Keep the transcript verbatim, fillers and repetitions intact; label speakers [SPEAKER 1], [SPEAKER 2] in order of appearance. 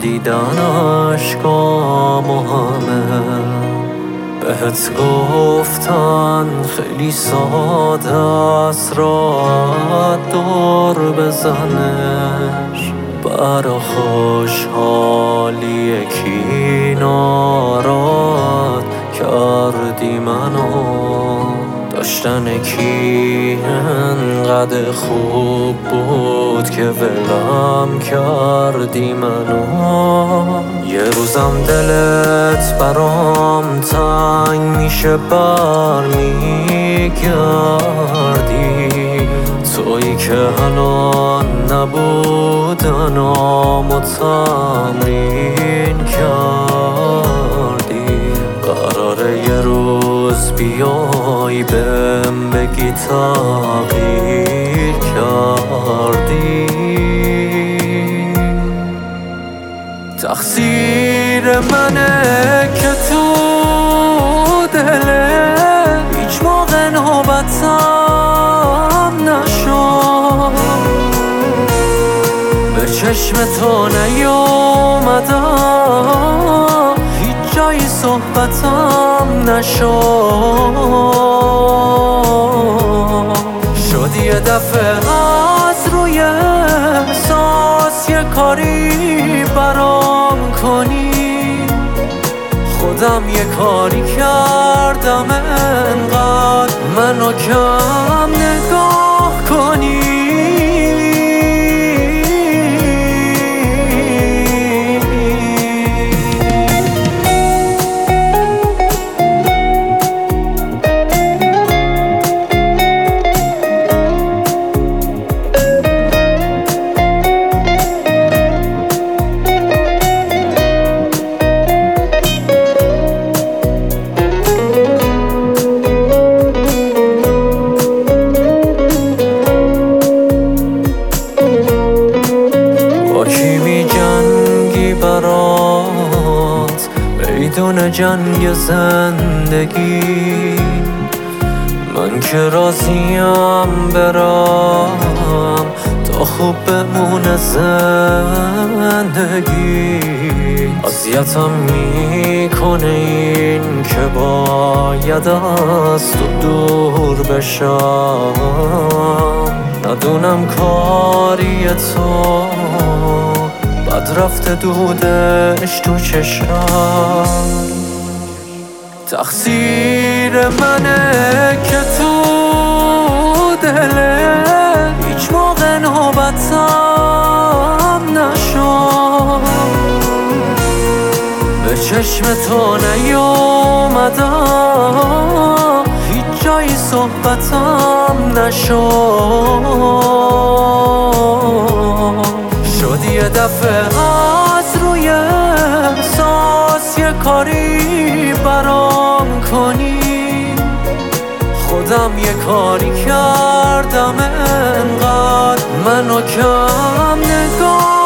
[SPEAKER 1] دیدن عشقامو همه بهت گفتن خیلی ساده است راحت دور بزنش برا خوشحالی یکی ناراحت کردی منو داشتن کی انقدر خوب بود که ولم کردی منو یه روزم دلت برام تنگ میشه بر میگردی تویی که الان نبودنامو تمرین کردی قراره یه روز بیای بهم بگی تغییر کردی تقصیر منه که تو دلت هیچ موقع نوبتم نشد به چشم تو نیومدم هیچ جایی صحبتم نشد شد یه دفعه از روی احساس یه کاری برام کنی خودم یه کاری کردم انقدر منو کم نگاه کنی بدون جنگ زندگی من که راضیم برم تا خوب بمونه زندگی اذیتم میکنه این که باید از تو دور بشم ندونم کاری تو بد رفته دودش تو چشم تقصیر منه که تو دلت هیچ موقع نوبتم نشد به چشم تو نیومدم هیچ جایی صحبتم نشد شد یه دفعه از روی احساس یه کاری برام کنی خودم یه کاری کردم انقدر منو کم نگاه